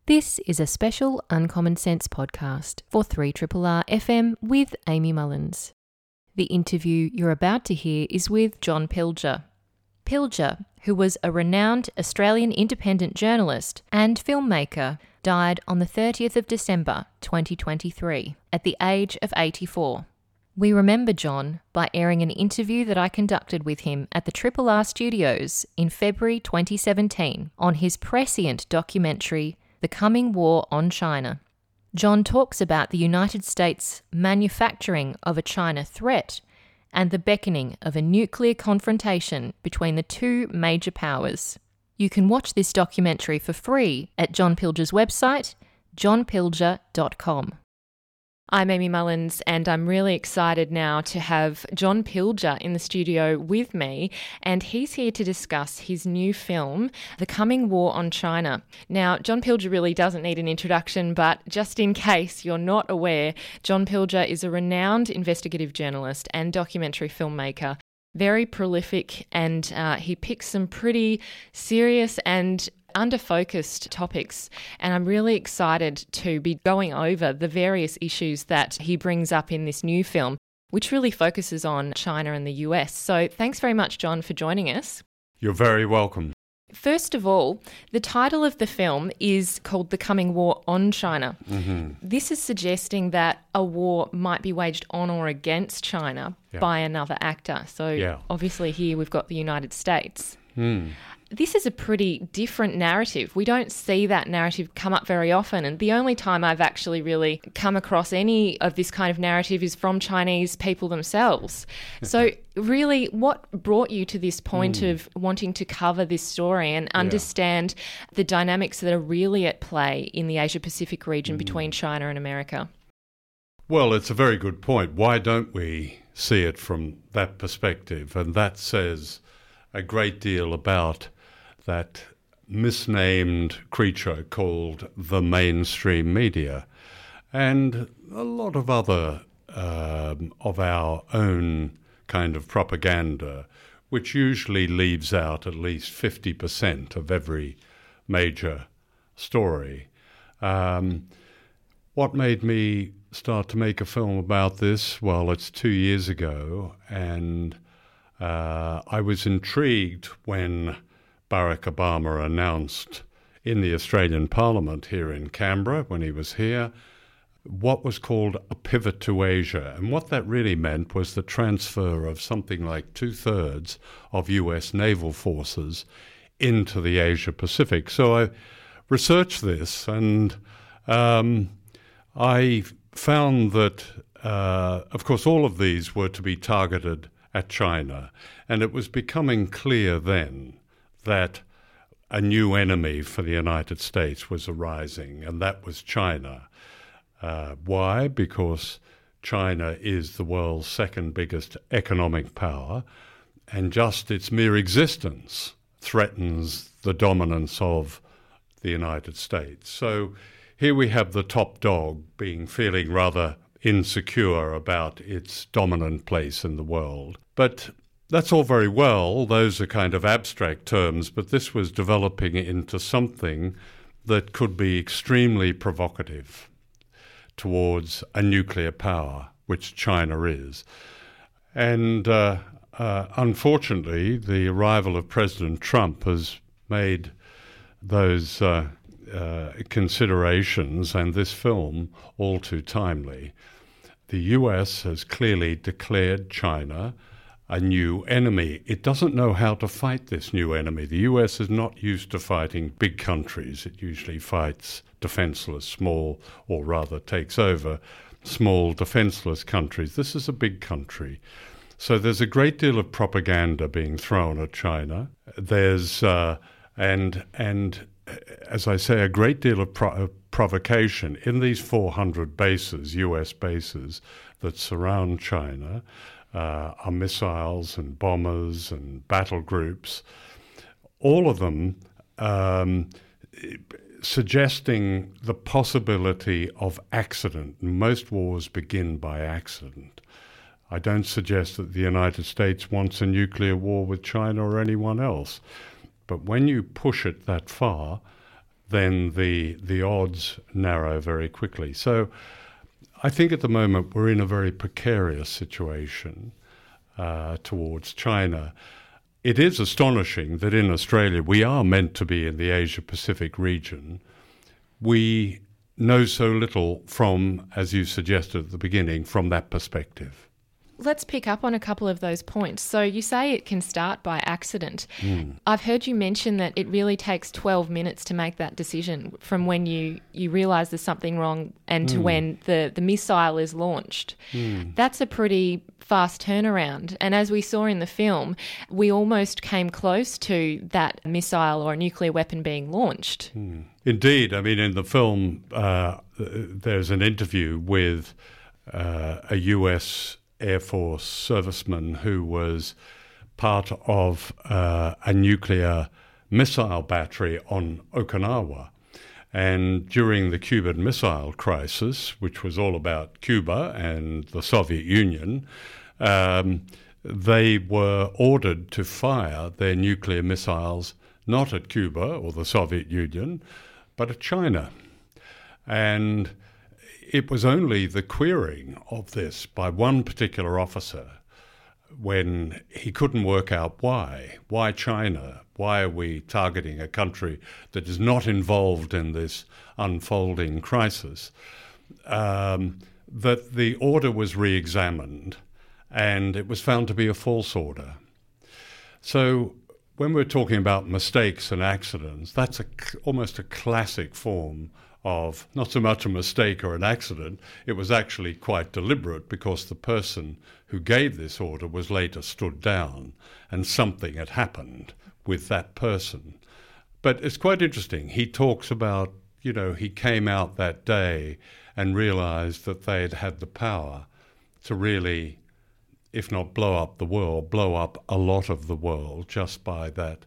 This is a special Uncommon Sense podcast for 3RRR FM with Amy Mullins. The interview you're about to hear is with John Pilger. Pilger, who was a renowned Australian independent journalist and filmmaker, died on the 30th of December 2023 at the age of 84. We remember John by airing an interview that I conducted with him at the RRR Studios in February 2017 on his prescient documentary, The Coming War on China. John talks about the United States' manufacturing of a China threat and the beckoning of a nuclear confrontation between the two major powers. You can watch this documentary for free at John Pilger's website, johnpilger.com. I'm Amy Mullins, and I'm really excited now to have John Pilger in the studio with me, and he's here to discuss his new film, The Coming War on China. Now, John Pilger really doesn't need an introduction, but just in case you're not aware, John Pilger is a renowned investigative journalist and documentary filmmaker, very prolific, and he picks some pretty serious and under-focused topics, and I'm really excited to be going over the various issues that he brings up in this new film, which really focuses on China and the US. So thanks very much, John, for joining us. You're very welcome. First of all, the title of the film is called The Coming War on China. Mm-hmm. This is suggesting that a war might be waged on or against China by another actor. So obviously here we've got the United States. This is a pretty different narrative. We don't see that narrative come up very often, and the only time I've actually really come across any of this kind of narrative is from Chinese people themselves. So really, what brought you to this point of wanting to cover this story and understand the dynamics that are really at play in the Asia-Pacific region between China and America? Well, it's a very good point. Why don't we see it from that perspective? And that says a great deal about that misnamed creature called the mainstream media, and a lot of other of our own kind of propaganda, which usually leaves out at least 50% of every major story. What made me start to make a film about this? Well, it's 2 years ago, and I was intrigued when Barack Obama announced in the Australian Parliament here in Canberra, when he was here, what was called a pivot to Asia. And what that really meant was the transfer of something like 2/3 of US naval forces into the Asia-Pacific. So I researched this, and I found that, of course, all of these were to be targeted at China. And it was becoming clear then that a new enemy for the United States was arising, and that was China. Why? Because China is the world's second biggest economic power, and just its mere existence threatens the dominance of the United States. So here we have the top dog feeling rather insecure about its dominant place in the world. But that's all very well. Those are kind of abstract terms, but this was developing into something that could be extremely provocative towards a nuclear power, which China is. And unfortunately, the arrival of President Trump has made those considerations and this film all too timely. The US has clearly declared China a new enemy. It doesn't know how to fight this new enemy. The US is not used to fighting big countries. It usually fights defenseless, small, or rather takes over small defenseless countries. This is a big country. So there's a great deal of propaganda being thrown at China. There's, and as I say, a great deal of provocation in these 400 bases, US bases, that surround China. Are missiles and bombers and battle groups, all of them suggesting the possibility of accident. Most wars begin by accident. I don't suggest that the United States wants a nuclear war with China or anyone else, but when you push it that far, then the odds narrow very quickly. So I think at the moment we're in a very precarious situation towards China. It is astonishing that in Australia we are meant to be in the Asia-Pacific region. We know so little from, as you suggested at the beginning, from that perspective. Let's pick up on a couple of those points. So you say it can start by accident. I've heard you mention that it really takes 12 minutes to make that decision from when you realise there's something wrong and to when the missile is launched. That's a pretty fast turnaround. And as we saw in the film, we almost came close to that missile or a nuclear weapon being launched. Indeed. I mean, in the film, there's an interview with a US Air Force serviceman who was part of a nuclear missile battery on Okinawa. And during the Cuban Missile Crisis, which was all about Cuba and the Soviet Union, they were ordered to fire their nuclear missiles not at Cuba or the Soviet Union, but at China. And it was only the querying of this by one particular officer when he couldn't work out why. Why China? Why are we targeting a country that is not involved in this unfolding crisis? That the order was re-examined and it was found to be a false order. So when we're talking about mistakes and accidents, that's almost a classic form of not so much a mistake or an accident. It was actually quite deliberate because the person who gave this order was later stood down and something had happened with that person. But it's quite interesting. He talks about, he came out that day and realized that they had had the power to really, if not blow up the world, blow up a lot of the world just by that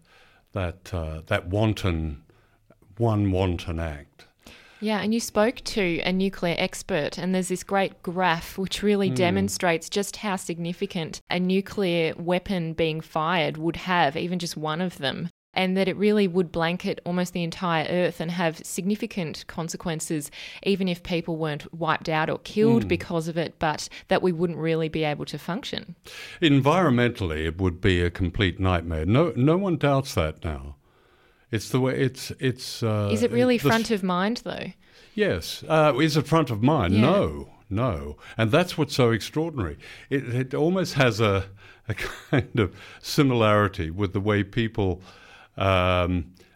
wanton act. Yeah, and you spoke to a nuclear expert, and there's this great graph which really demonstrates just how significant a nuclear weapon being fired would have, even just one of them, and that it really would blanket almost the entire Earth and have significant consequences, even if people weren't wiped out or killed because of it, but that we wouldn't really be able to function. Environmentally, it would be a complete nightmare. No one doubts that now. It's the way it's. Is it really front of mind, though? Yes. Is it front of mind? Yeah. No. And that's what's so extraordinary. It almost has a kind of similarity with the way people are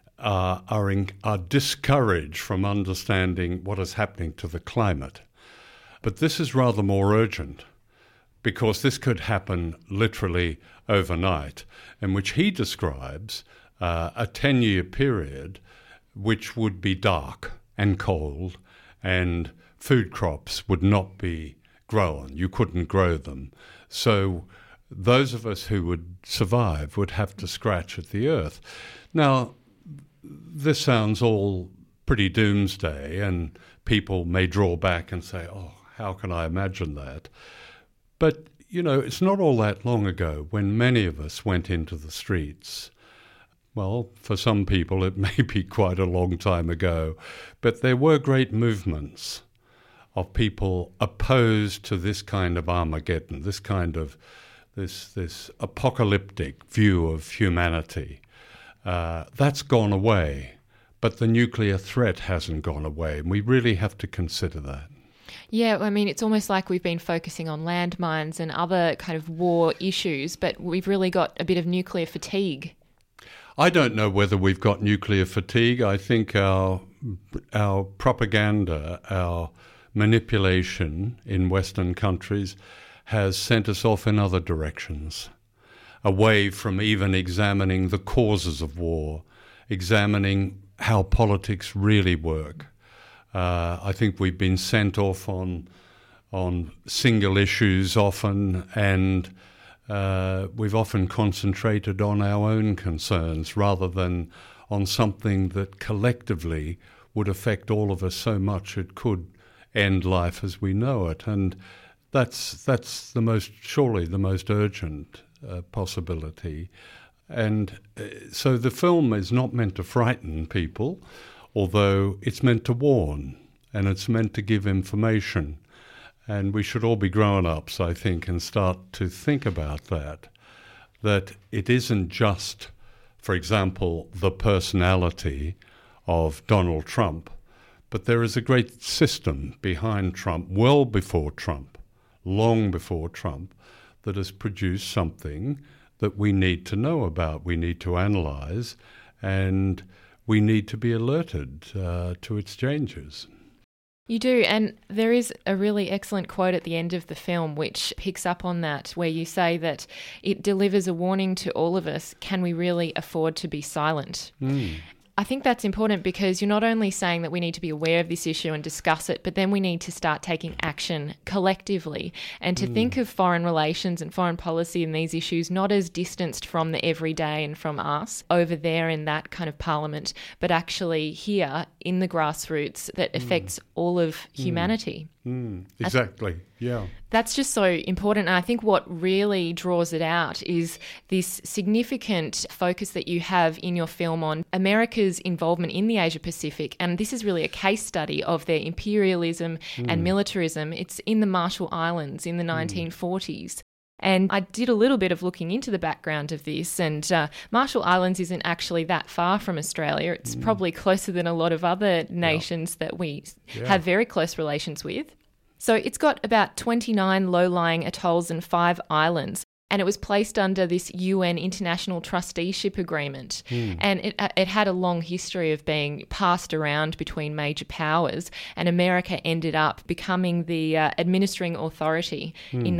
discouraged from understanding what is happening to the climate. But this is rather more urgent because this could happen literally overnight, in which he describes a 10-year period which would be dark and cold and food crops would not be grown. You couldn't grow them. So those of us who would survive would have to scratch at the earth. Now, this sounds all pretty doomsday, and people may draw back and say, oh, how can I imagine that? But, it's not all that long ago when many of us went into the streets. Well, for some people it may be quite a long time ago, but there were great movements of people opposed to this kind of Armageddon, this kind of this apocalyptic view of humanity. That's gone away, but the nuclear threat hasn't gone away, and we really have to consider that. Yeah, I mean, it's almost like we've been focusing on landmines and other kind of war issues, but we've really got a bit of nuclear fatigue. I don't know whether we've got nuclear fatigue. I think our propaganda, our manipulation in Western countries has sent us off in other directions, away from even examining the causes of war, examining how politics really work. I think we've been sent off on single issues often, and we've often concentrated on our own concerns rather than on something that collectively would affect all of us so much it could end life as we know it. And that's surely the most urgent possibility. And so the film is not meant to frighten people although it's meant to warn and it's meant to give information. And we should all be grown-ups, I think, and start to think about that it isn't just, for example, the personality of Donald Trump, but there is a great system behind Trump, well before Trump, long before Trump, that has produced something that we need to know about, we need to analyse, and we need to be alerted to its changes. You do, and there is a really excellent quote at the end of the film which picks up on that, where you say that it delivers a warning to all of us, can we really afford to be silent? I think that's important because you're not only saying that we need to be aware of this issue and discuss it, but then we need to start taking action collectively and to think of foreign relations and foreign policy and these issues not as distanced from the everyday and from us over there in that kind of parliament, but actually here in the grassroots that affects all of humanity. Exactly, yeah. That's just so important. And I think what really draws it out is this significant focus that you have in your film on America's involvement in the Asia Pacific. And this is really a case study of their imperialism and militarism. It's in the Marshall Islands in the 1940s. And I did a little bit of looking into the background of this, and Marshall Islands isn't actually that far from Australia. It's probably closer than a lot of other nations that we have very close relations with. So it's got about 29 low-lying atolls and 5 islands, and it was placed under this UN International Trusteeship Agreement. And it had a long history of being passed around between major powers, and America ended up becoming the administering authority in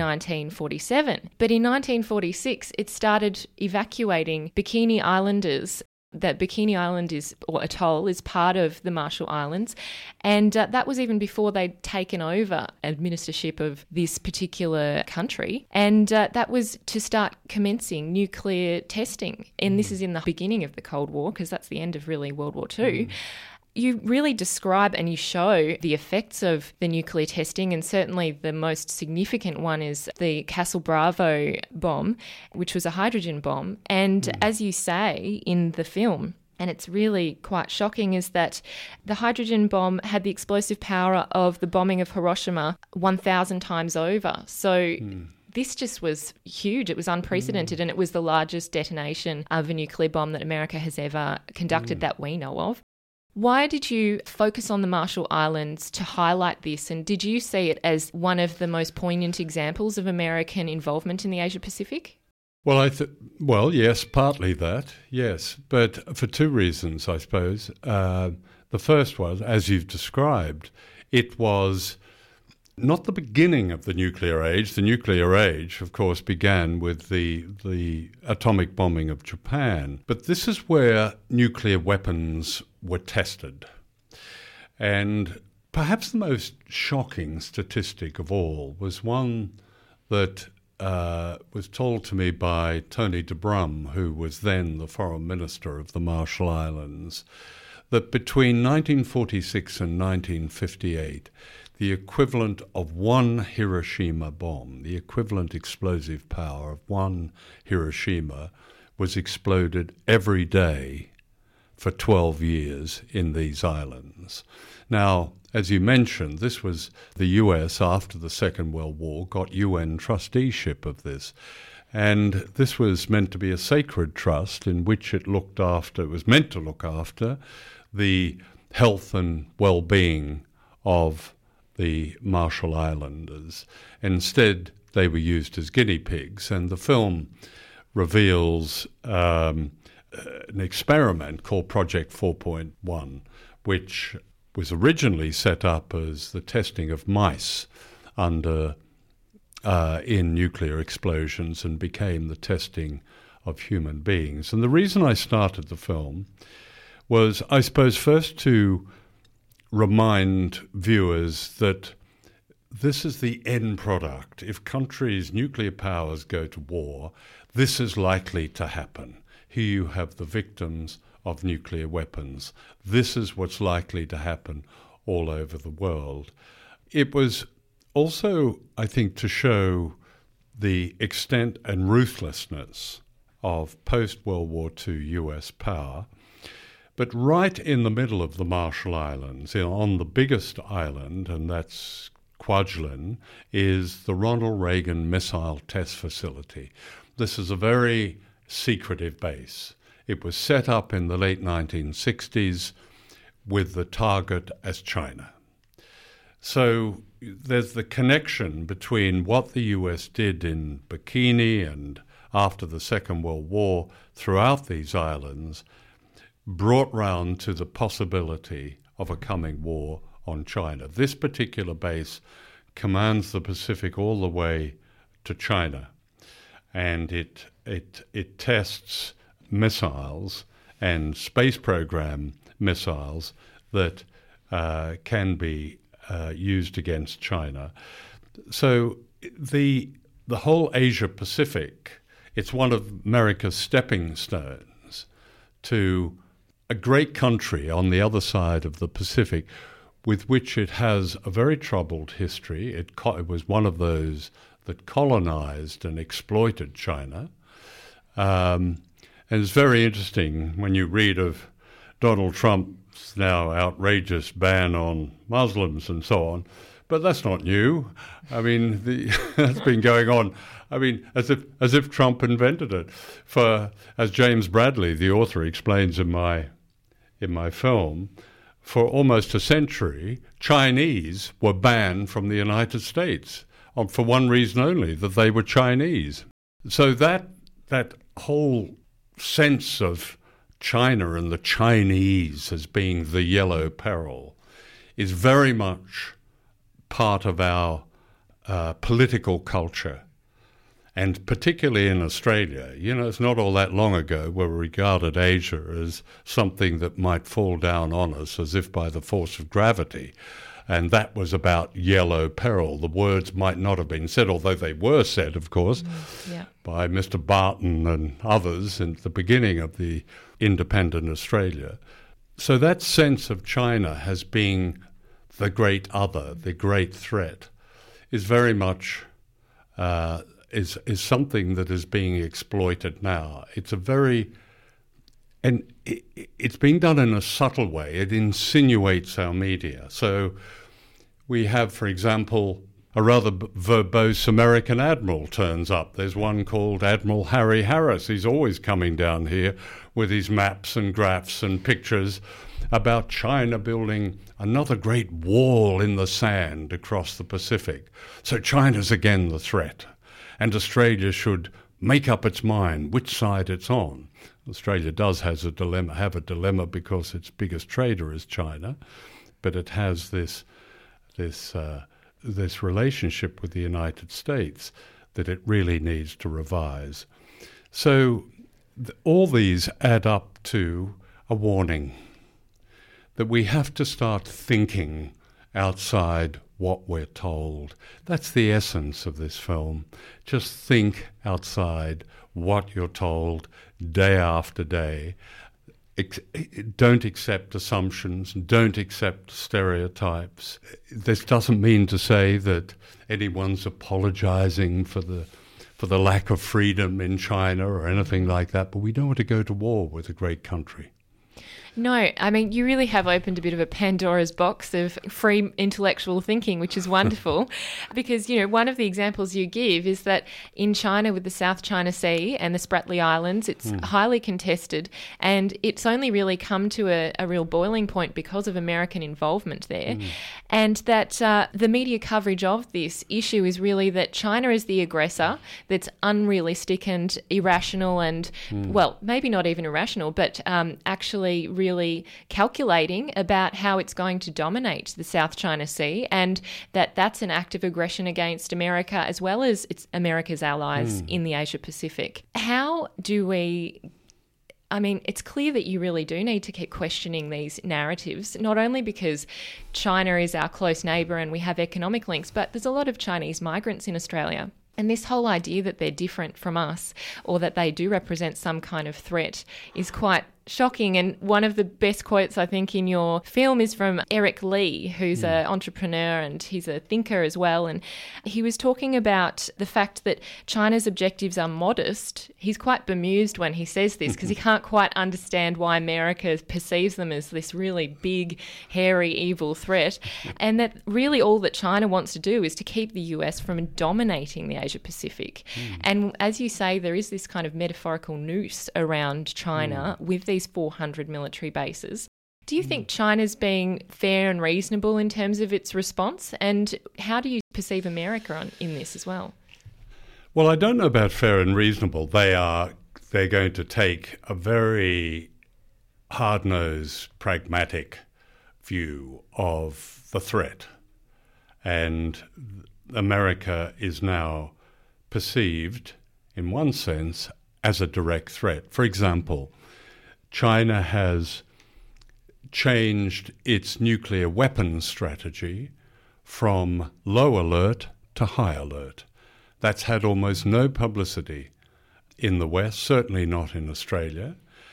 1947. But in 1946, it started evacuating Bikini Islanders. That Bikini Island or atoll is part of the Marshall Islands, and that was even before they'd taken over administratorship of this particular country, and that was to start commencing nuclear testing. And this is in the beginning of the Cold War, because that's the end of really World War II. You really describe and you show the effects of the nuclear testing, and certainly the most significant one is the Castle Bravo bomb, which was a hydrogen bomb. And as you say in the film, and it's really quite shocking, is that the hydrogen bomb had the explosive power of the bombing of Hiroshima 1,000 times over. So this just was huge. It was unprecedented, and it was the largest detonation of a nuclear bomb that America has ever conducted that we know of. Why did you focus on the Marshall Islands to highlight this? And did you see it as one of the most poignant examples of American involvement in the Asia Pacific? Well, yes, partly that, yes. But for 2 reasons, I suppose. The first was, as you've described, it was not the beginning of the nuclear age. The nuclear age, of course, began with the atomic bombing of Japan. But this is where nuclear weapons were tested. And perhaps the most shocking statistic of all was one that was told to me by Tony de Brum, who was then the foreign minister of the Marshall Islands, that between 1946 and 1958, the equivalent of one Hiroshima bomb, the equivalent explosive power of one Hiroshima, was exploded every day for 12 years in these islands. Now, as you mentioned, this was the US, after the Second World War, got UN trusteeship of this. And this was meant to be a sacred trust in which it was meant to look after the health and well-being of the Marshall Islanders. Instead, they were used as guinea pigs, and the film reveals an experiment called Project 4.1, which was originally set up as the testing of mice in nuclear explosions and became the testing of human beings. And the reason I started the film was, I suppose, first to remind viewers that this is the end product. If nuclear powers go to war, this is likely to happen. Here you have the victims of nuclear weapons. This is what's likely to happen all over the world. It was also, I think, to show the extent and ruthlessness of post-World War II US power, But right in the middle of the Marshall Islands, on the biggest island, and that's Kwajalein, is the Ronald Reagan Missile Test Facility. This is a very secretive base. It was set up in the late 1960s with the target as China. So there's the connection between what the US did in Bikini and after the Second World War throughout these islands, brought round to the possibility of a coming war on China. This particular base commands the Pacific all the way to China, and it tests missiles and space program missiles that can be used against China. So the whole Asia Pacific, it's one of America's stepping stones to a great country on the other side of the Pacific with which it has a very troubled history. It was one of those that colonized and exploited China. And it's very interesting when you read of Donald Trump's now outrageous ban on Muslims and so on. But that's not new. I mean, that's been going on. I mean, as if Trump invented it. For, as James Bradley, the author, explains in my film, for almost a century, Chinese were banned from the United States for one reason only, that they were Chinese. So that whole sense of China and the Chinese as being the yellow peril is very much part of our political culture. And particularly in Australia, it's not all that long ago where we regarded Asia as something that might fall down on us as if by the force of gravity. And that was about yellow peril. The words might not have been said, although they were said, of course, by Mr. Barton and others at the beginning of the independent Australia. So that sense of China as being the great other, the great threat, is very much is something that is being exploited now. It's it's being done in a subtle way. It insinuates our media. So we have, for example, a rather verbose American admiral turns up. There's one called Admiral Harry Harris. He's always coming down here with his maps and graphs and pictures about China building another great wall in the sand across the Pacific. So China's again the threat, and Australia should make up its mind which side it's on. Australia does have a dilemma because its biggest trader is China, but it has this relationship with the United States that it really needs to revise. So all these add up to a warning that we have to start thinking outside what we're told. That's the essence of this film. Just think outside what you're told day after day. Don't accept assumptions, don't accept stereotypes. This doesn't mean to say that anyone's apologizing for the lack of freedom in China or anything like that, but we don't want to go to war with a great country. No, I mean, you really have opened a bit of a Pandora's box of free intellectual thinking, which is wonderful because, one of the examples you give is that in China with the South China Sea and the Spratly Islands, it's highly contested, and it's only really come to a real boiling point because of American involvement there. And that the media coverage of this issue is really that China is the aggressor, that's unrealistic and irrational and, well, maybe not even irrational, but actually really calculating about how it's going to dominate the South China Sea, and that's an act of aggression against America as well as America's allies in the Asia Pacific. How do we... I mean, it's clear that you really do need to keep questioning these narratives, not only because China is our close neighbour and we have economic links, but there's a lot of Chinese migrants in Australia. And this whole idea that they're different from us or that they do represent some kind of threat is quite shocking. And one of the best quotes, I think, in your film is from Eric Lee, who's an entrepreneur and he's a thinker as well. And he was talking about the fact that China's objectives are modest. He's quite bemused when he says this because he can't quite understand why America perceives them as this really big, hairy, evil threat. And that really all that China wants to do is to keep the US from dominating the Asia Pacific. And as you say, there is this kind of metaphorical noose around China with these 400 military bases. Do you think China's being fair and reasonable in terms of its response? And how do you perceive America in this as well? Well, I don't know about fair and reasonable. They're going to take a very hard-nosed, pragmatic view of the threat. And America is now perceived, in one sense, as a direct threat. For example, China has changed its nuclear weapons strategy from low alert to high alert. That's had almost no publicity in the West, certainly not in Australia.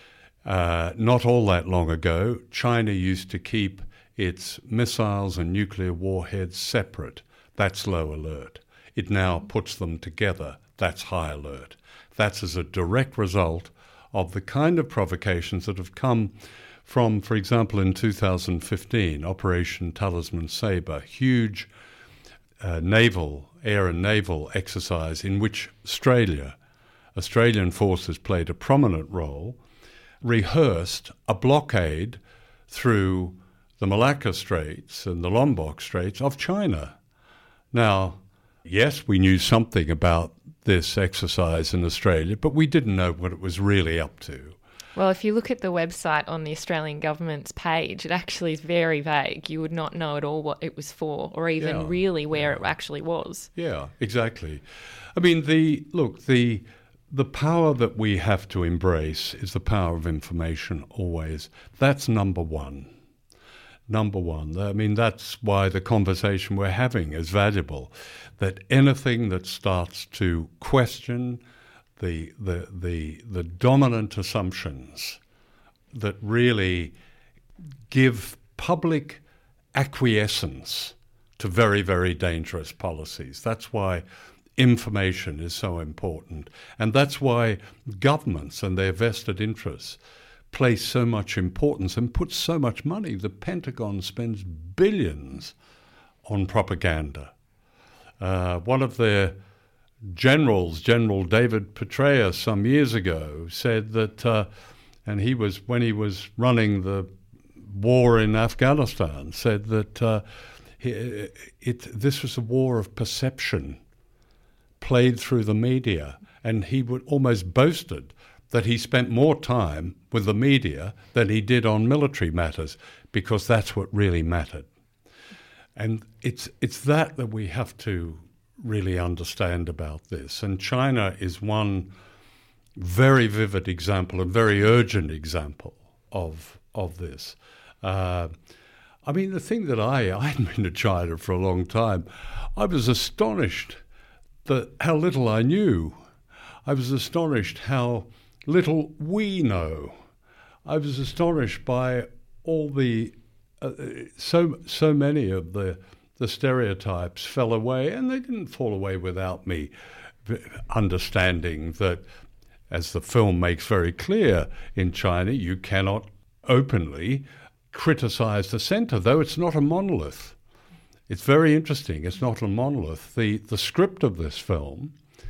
Not all that long ago, China used to keep its missiles and nuclear warheads separate. That's low alert. It now puts them together. That's high alert. That's as a direct result of the kind of provocations that have come from, for example, in 2015, Operation Talisman Sabre, huge air and naval exercise in which Australian forces played a prominent role, rehearsed a blockade through the Malacca Straits and the Lombok Straits of China. Now, yes, we knew something about this exercise in Australia, but we didn't know what it was really up to. Well, if you look at the website on the Australian government's page, it actually is very vague. You would not know at all what it was for or even really where it actually was. Yeah, exactly. I mean, the power that we have to embrace is the power of information always. That's number one. Number one. I mean, that's why the conversation we're having is valuable, that anything that starts to question the dominant assumptions that really give public acquiescence to very, very dangerous policies. That's why information is so important. And that's why governments and their vested interests place so much importance and put so much money. The Pentagon spends billions on propaganda. One of their generals, General David Petraeus, some years ago, said that, when he was running the war in Afghanistan, said that this was a war of perception played through the media, and he would almost boasted that he spent more time with the media than he did on military matters, because that's what really mattered. And it's that we have to really understand about this. And China is one very vivid example, a very urgent example of this. I mean, the thing that I hadn't been to China for a long time, I was astonished how little I knew. I was astonished how little we know. I was astonished by all the so many of the stereotypes fell away, and they didn't fall away without me understanding that, as the film makes very clear, in China you cannot openly criticize the center, though it's not a monolith. It's very interesting. It's not a monolith. The script of this film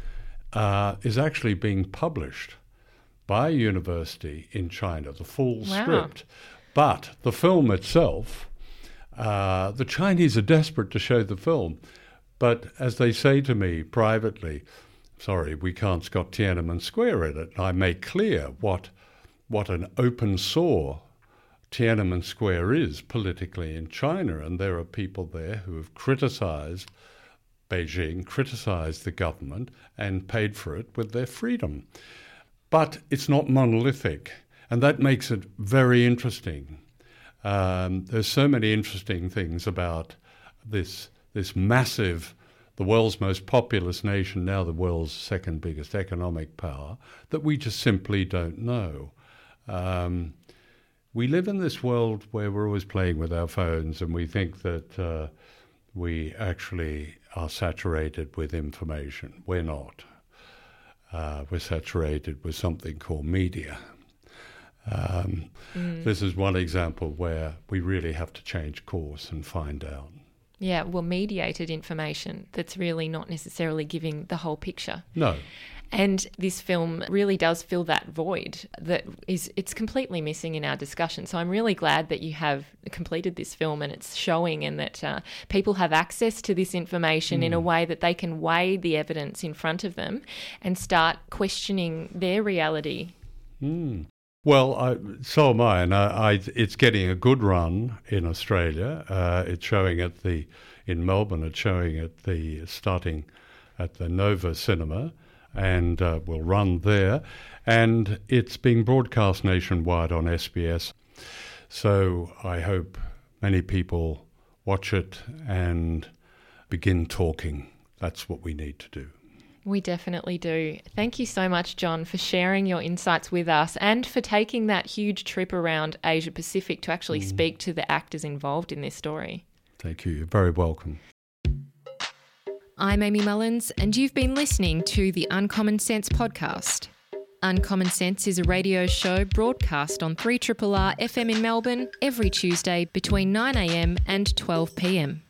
is actually being published by a university in China, the full script. But the film itself, the Chinese are desperate to show the film. But as they say to me privately, sorry, we can't got Tiananmen Square in it. I make clear what an open sore Tiananmen Square is politically in China. And there are people there who have criticized Beijing, criticized the government, and paid for it with their freedom. But it's not monolithic, and that makes it very interesting. There's so many interesting things about this massive, the world's most populous nation, now the world's second biggest economic power, that we just simply don't know. We live in this world where we're always playing with our phones, and we think that we actually are saturated with information. We're not. We're saturated with something called media. This is one example where we really have to change course and find out. Yeah, well, mediated information that's really not necessarily giving the whole picture. No. And this film really does fill that void it's completely missing in our discussion. So I'm really glad that you have completed this film and it's showing, and that people have access to this information in a way that they can weigh the evidence in front of them and start questioning their reality. Well, so am I, and it's getting a good run in Australia. It's showing in Melbourne. It's showing starting at the Nova Cinema, and will run there. And it's being broadcast nationwide on SBS. So I hope many people watch it and begin talking. That's what we need to do. We definitely do. Thank you so much, John, for sharing your insights with us and for taking that huge trip around Asia Pacific to actually speak to the actors involved in this story. Thank you. You're very welcome. I'm Amy Mullins, and you've been listening to the Uncommon Sense podcast. Uncommon Sense is a radio show broadcast on 3RRR FM in Melbourne every Tuesday between 9 a.m. and 12 p.m.